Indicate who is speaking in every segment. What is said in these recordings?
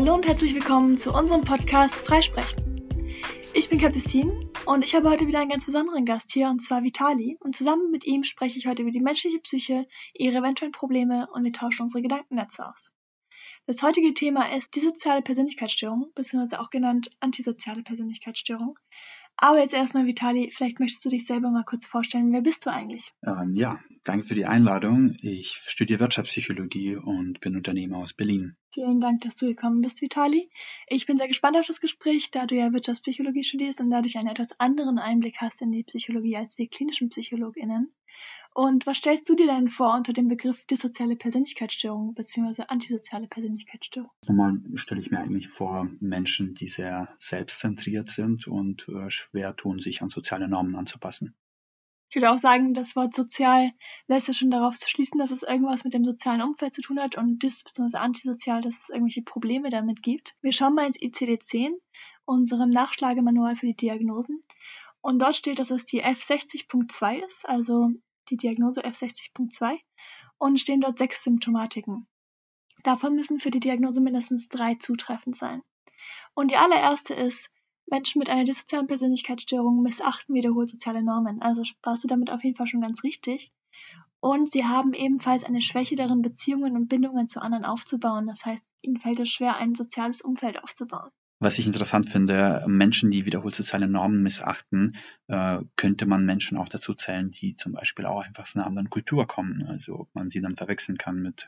Speaker 1: Hallo und herzlich willkommen zu unserem Podcast Freisprechen. Ich bin Capucine und ich habe heute wieder einen ganz besonderen Gast hier, und zwar Vitali. Und zusammen mit ihm spreche ich heute über die menschliche Psyche, ihre eventuellen Probleme, und wir tauschen unsere Gedanken dazu aus. Das heutige Thema ist dissoziale Persönlichkeitsstörung, beziehungsweise auch genannt antisoziale Persönlichkeitsstörung. Aber jetzt erstmal, Vitali, vielleicht möchtest du dich selber mal kurz vorstellen. Wer bist du eigentlich?
Speaker 2: Ja, danke für die Einladung. Ich studiere Wirtschaftspsychologie und bin Unternehmer aus Berlin.
Speaker 1: Vielen Dank, dass du gekommen bist, Vitali. Ich bin sehr gespannt auf das Gespräch, da du ja Wirtschaftspsychologie studierst und dadurch einen etwas anderen Einblick hast in die Psychologie als wir klinischen PsychologInnen. Und was stellst du dir denn vor unter dem Begriff dissoziale Persönlichkeitsstörung bzw. antisoziale Persönlichkeitsstörung?
Speaker 2: Normal stelle ich mir eigentlich vor Menschen, die sehr selbstzentriert sind und schwer tun, sich an soziale Normen anzupassen.
Speaker 1: Ich würde auch sagen, das Wort sozial lässt ja schon darauf schließen, dass es irgendwas mit dem sozialen Umfeld zu tun hat, und bzw. antisozial, dass es irgendwelche Probleme damit gibt. Wir schauen mal ins ICD-10, unserem Nachschlagemanual für die Diagnosen. Und dort steht, dass es die F60.2 ist, also die Diagnose F60.2, und stehen dort 6 Symptomatiken. Davon müssen für die Diagnose mindestens 3 zutreffend sein. Und die allererste ist: Menschen mit einer dissozialen Persönlichkeitsstörung missachten wiederholt soziale Normen. Also warst du damit auf jeden Fall schon ganz richtig. Und sie haben ebenfalls eine Schwäche darin, Beziehungen und Bindungen zu anderen aufzubauen. Das heißt, ihnen fällt es schwer, ein soziales Umfeld aufzubauen.
Speaker 2: Was ich interessant finde, Menschen, die wiederholt soziale Normen missachten, könnte man Menschen auch dazu zählen, die zum Beispiel auch einfach aus einer anderen Kultur kommen. Also ob man sie dann verwechseln kann mit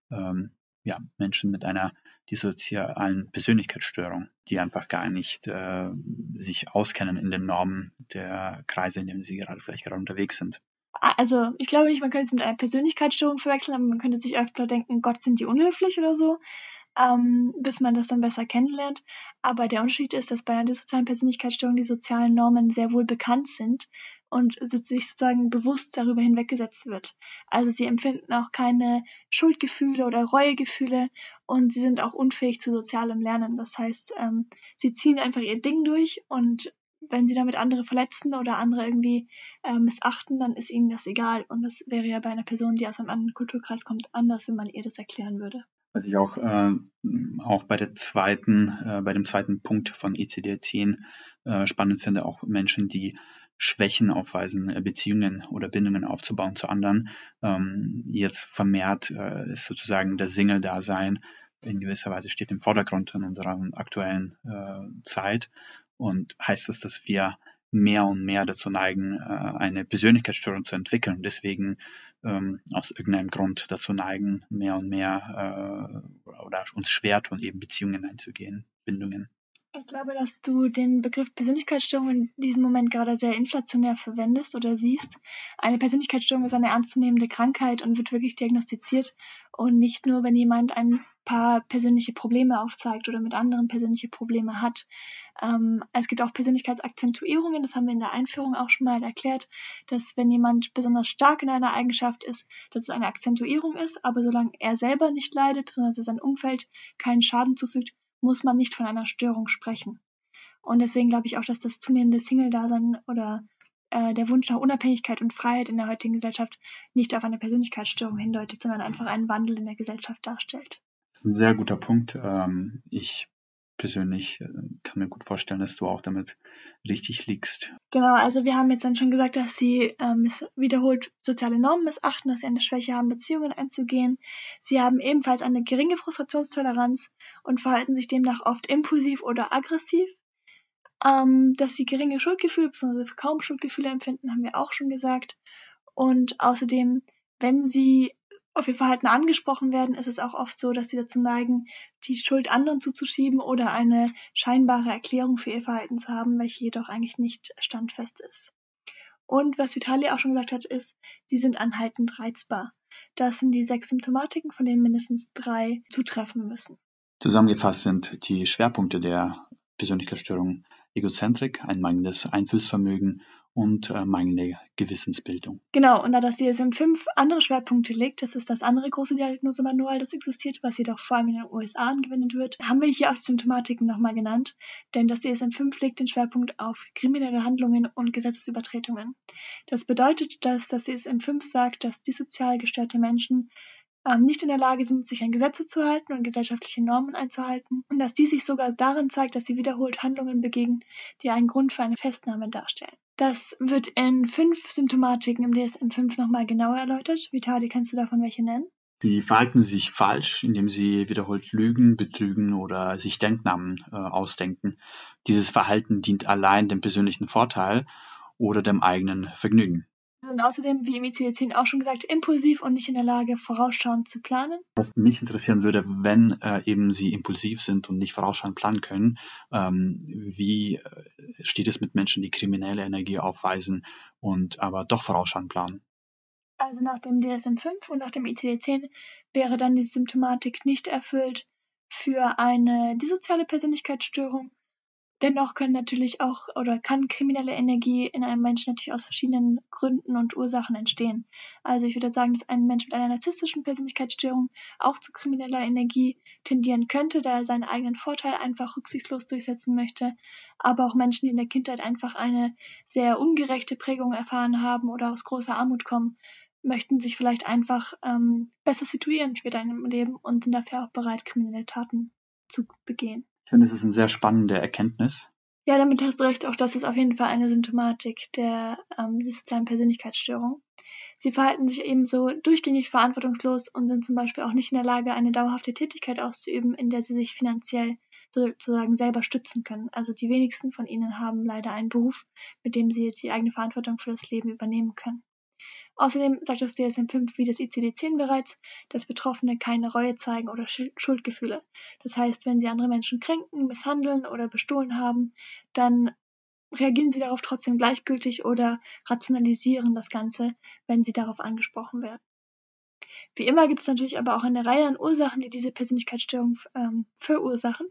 Speaker 2: Menschen mit einer dissozialen Persönlichkeitsstörung, die einfach gar nicht sich auskennen in den Normen der Kreise, in denen sie vielleicht gerade unterwegs sind.
Speaker 1: Also ich glaube nicht, man könnte es mit einer Persönlichkeitsstörung verwechseln, aber man könnte sich öfter denken, Gott, sind die unhöflich oder so, bis man das dann besser kennenlernt. Aber der Unterschied ist, dass bei einer dissozialen Persönlichkeitsstörung die sozialen Normen sehr wohl bekannt sind und sich sozusagen bewusst darüber hinweggesetzt wird. Also sie empfinden auch keine Schuldgefühle oder Reuegefühle, und sie sind auch unfähig zu sozialem Lernen. Das heißt, sie ziehen einfach ihr Ding durch, und wenn sie damit andere verletzen oder andere irgendwie missachten, dann ist ihnen das egal. Und das wäre ja bei einer Person, die aus einem anderen Kulturkreis kommt, anders, wenn man ihr das erklären würde.
Speaker 2: Was ich auch bei dem zweiten Punkt von ICD-10 spannend finde, auch Menschen, die Schwächen aufweisen, Beziehungen oder Bindungen aufzubauen zu anderen. Jetzt vermehrt ist sozusagen das Single-Dasein in gewisser Weise steht im Vordergrund in unserer aktuellen Zeit. Und heißt das, dass wir mehr und mehr dazu neigen, eine Persönlichkeitsstörung zu entwickeln. Deswegen aus irgendeinem Grund dazu neigen, mehr und mehr oder uns schwer tun, eben Beziehungen einzugehen, Bindungen.
Speaker 1: Ich glaube, dass du den Begriff Persönlichkeitsstörung in diesem Moment gerade sehr inflationär verwendest oder siehst. Eine Persönlichkeitsstörung ist eine ernstzunehmende Krankheit und wird wirklich diagnostiziert, und nicht nur, wenn jemand ein paar persönliche Probleme aufzeigt oder mit anderen persönliche Probleme hat. Es gibt auch Persönlichkeitsakzentuierungen, das haben wir in der Einführung auch schon mal erklärt, dass wenn jemand besonders stark in einer Eigenschaft ist, dass es eine Akzentuierung ist, aber solange er selber nicht leidet, bzw. sein Umfeld keinen Schaden zufügt, muss man nicht von einer Störung sprechen. Und deswegen glaube ich auch, dass das zunehmende Single-Dasein oder der Wunsch nach Unabhängigkeit und Freiheit in der heutigen Gesellschaft nicht auf eine Persönlichkeitsstörung hindeutet, sondern einfach einen Wandel in der Gesellschaft darstellt.
Speaker 2: Das ist ein sehr guter Punkt. Ich persönlich kann mir gut vorstellen, dass du auch damit richtig liegst.
Speaker 1: Genau, also wir haben jetzt dann schon gesagt, dass sie wiederholt soziale Normen missachten, dass sie eine Schwäche haben, Beziehungen einzugehen. Sie haben ebenfalls eine geringe Frustrationstoleranz und verhalten sich demnach oft impulsiv oder aggressiv. Dass sie geringe Schuldgefühle bzw. kaum Schuldgefühle empfinden, haben wir auch schon gesagt. Und außerdem, wenn sie auf ihr Verhalten angesprochen werden, ist es auch oft so, dass sie dazu neigen, die Schuld anderen zuzuschieben oder eine scheinbare Erklärung für ihr Verhalten zu haben, welche jedoch eigentlich nicht standfest ist. Und was Vitali auch schon gesagt hat, ist, sie sind anhaltend reizbar. Das sind die 6 Symptomatiken, von denen mindestens 3 zutreffen müssen.
Speaker 2: Zusammengefasst sind die Schwerpunkte der Persönlichkeitsstörung Egozentrik, ein mangelndes Einfühlsvermögen und mangelnde Gewissensbildung.
Speaker 1: Genau, und da das DSM-5 andere Schwerpunkte legt, das ist das andere große Diagnosemanual, das existiert, was jedoch vor allem in den USA angewendet wird, haben wir hier auch die Symptomatiken nochmal genannt, denn das DSM-5 legt den Schwerpunkt auf kriminelle Handlungen und Gesetzesübertretungen. Das bedeutet, dass das DSM-5 sagt, dass dissozial gestörte Menschen nicht in der Lage sind, sich an Gesetze zu halten und gesellschaftliche Normen einzuhalten und dass dies sich sogar darin zeigt, dass sie wiederholt Handlungen begehen, die einen Grund für eine Festnahme darstellen. Das wird in 5 Symptomatiken im DSM-5 nochmal genauer erläutert. Vitali, kannst du davon welche nennen?
Speaker 2: Sie verhalten sich falsch, indem sie wiederholt lügen, betrügen oder sich Denknamen ausdenken. Dieses Verhalten dient allein dem persönlichen Vorteil oder dem eigenen Vergnügen.
Speaker 1: Sie sind außerdem, wie im ICD-10 auch schon gesagt, impulsiv und nicht in der Lage, vorausschauend zu planen.
Speaker 2: Was mich interessieren würde, wenn eben Sie impulsiv sind und nicht vorausschauend planen können, wie steht es mit Menschen, die kriminelle Energie aufweisen und aber doch vorausschauend planen?
Speaker 1: Also nach dem DSM-5 und nach dem ICD-10 wäre dann die Symptomatik nicht erfüllt für eine dissoziale Persönlichkeitsstörung. Dennoch kann kriminelle Energie in einem Menschen natürlich aus verschiedenen Gründen und Ursachen entstehen. Also ich würde sagen, dass ein Mensch mit einer narzisstischen Persönlichkeitsstörung auch zu krimineller Energie tendieren könnte, da er seinen eigenen Vorteil einfach rücksichtslos durchsetzen möchte. Aber auch Menschen, die in der Kindheit einfach eine sehr ungerechte Prägung erfahren haben oder aus großer Armut kommen, möchten sich vielleicht einfach besser situieren später in ihrem Leben und sind dafür auch bereit, kriminelle Taten zu begehen.
Speaker 2: Ich finde, es ist eine sehr spannende Erkenntnis.
Speaker 1: Ja, damit hast du recht. Auch das ist auf jeden Fall eine Symptomatik der dissozialen Persönlichkeitsstörung. Sie verhalten sich ebenso durchgängig verantwortungslos und sind zum Beispiel auch nicht in der Lage, eine dauerhafte Tätigkeit auszuüben, in der sie sich finanziell sozusagen selber stützen können. Also die wenigsten von ihnen haben leider einen Beruf, mit dem sie die eigene Verantwortung für das Leben übernehmen können. Außerdem sagt das DSM-5 wie das ICD-10 bereits, dass Betroffene keine Reue zeigen oder Schuldgefühle. Das heißt, wenn sie andere Menschen kränken, misshandeln oder bestohlen haben, dann reagieren sie darauf trotzdem gleichgültig oder rationalisieren das Ganze, wenn sie darauf angesprochen werden. Wie immer gibt es natürlich aber auch eine Reihe an Ursachen, die diese Persönlichkeitsstörung verursachen.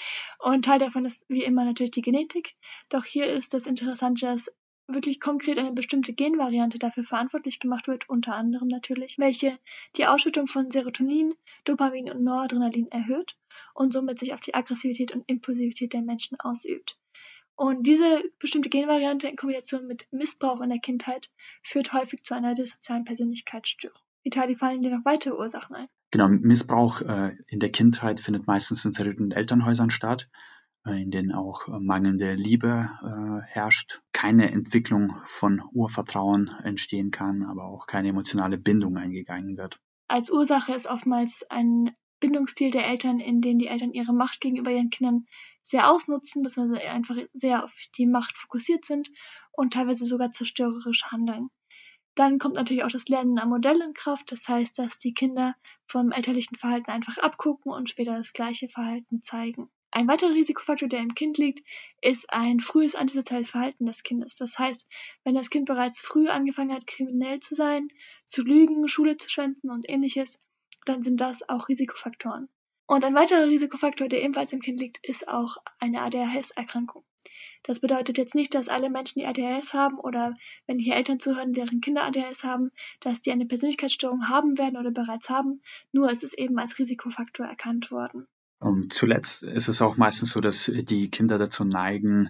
Speaker 1: Und Teil davon ist wie immer natürlich die Genetik. Doch hier ist das Interessante, dass wirklich konkret eine bestimmte Genvariante dafür verantwortlich gemacht wird, unter anderem natürlich, welche die Ausschüttung von Serotonin, Dopamin und Noradrenalin erhöht und somit sich auf die Aggressivität und Impulsivität der Menschen ausübt. Und diese bestimmte Genvariante in Kombination mit Missbrauch in der Kindheit führt häufig zu einer dissozialen Persönlichkeitsstörung. Vitali, fallen dir noch weitere Ursachen ein?
Speaker 2: Genau, Missbrauch in der Kindheit findet meistens in zerrütteten Elternhäusern statt, in denen auch mangelnde Liebe herrscht, keine Entwicklung von Urvertrauen entstehen kann, aber auch keine emotionale Bindung eingegangen wird.
Speaker 1: Als Ursache ist oftmals ein Bindungsstil der Eltern, in dem die Eltern ihre Macht gegenüber ihren Kindern sehr ausnutzen, beziehungsweise einfach sehr auf die Macht fokussiert sind und teilweise sogar zerstörerisch handeln. Dann kommt natürlich auch das Lernen am Modell in Kraft, das heißt, dass die Kinder vom elterlichen Verhalten einfach abgucken und später das gleiche Verhalten zeigen. Ein weiterer Risikofaktor, der im Kind liegt, ist ein frühes antisoziales Verhalten des Kindes. Das heißt, wenn das Kind bereits früh angefangen hat, kriminell zu sein, zu lügen, Schule zu schwänzen und ähnliches, dann sind das auch Risikofaktoren. Und ein weiterer Risikofaktor, der ebenfalls im Kind liegt, ist auch eine ADHS-Erkrankung. Das bedeutet jetzt nicht, dass alle Menschen, die ADHS haben oder wenn hier Eltern zuhören, deren Kinder ADHS haben, dass die eine Persönlichkeitsstörung haben werden oder bereits haben, nur es ist eben als Risikofaktor erkannt worden.
Speaker 2: Zuletzt ist es auch meistens so, dass die Kinder dazu neigen,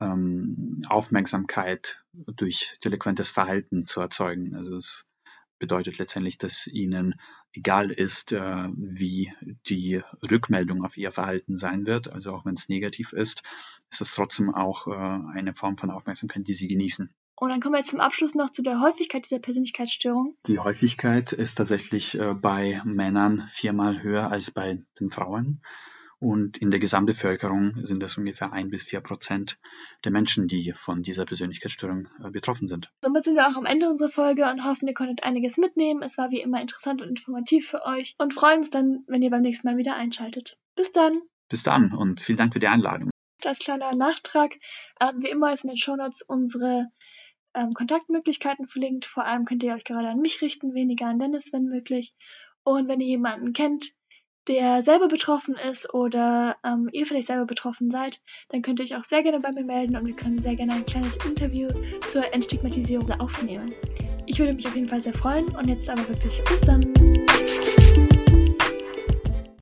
Speaker 2: Aufmerksamkeit durch delinquentes Verhalten zu erzeugen. Also es bedeutet letztendlich, dass ihnen egal ist, wie die Rückmeldung auf ihr Verhalten sein wird. Also auch wenn es negativ ist es trotzdem auch eine Form von Aufmerksamkeit, die sie genießen.
Speaker 1: Und dann kommen wir jetzt zum Abschluss noch zu der Häufigkeit dieser Persönlichkeitsstörung.
Speaker 2: Die Häufigkeit ist tatsächlich bei Männern 4-mal höher als bei den Frauen. Und in der Gesamtbevölkerung sind es ungefähr 1-4% der Menschen, die von dieser Persönlichkeitsstörung betroffen sind.
Speaker 1: Somit sind wir auch am Ende unserer Folge und hoffen, ihr konntet einiges mitnehmen. Es war wie immer interessant und informativ für euch und freuen uns dann, wenn ihr beim nächsten Mal wieder einschaltet. Bis dann!
Speaker 2: Bis dann und vielen Dank für die Einladung.
Speaker 1: Als kleiner Nachtrag, wie immer ist in den Shownotes unsere Kontaktmöglichkeiten verlinkt. Vor allem könnt ihr euch gerade an mich richten, weniger an Dennis, wenn möglich. Und wenn ihr jemanden kennt, der selber betroffen ist oder ihr vielleicht selber betroffen seid, dann könnt ihr euch auch sehr gerne bei mir melden und wir können sehr gerne ein kleines Interview zur Entstigmatisierung aufnehmen. Ich würde mich auf jeden Fall sehr freuen und jetzt aber wirklich bis dann!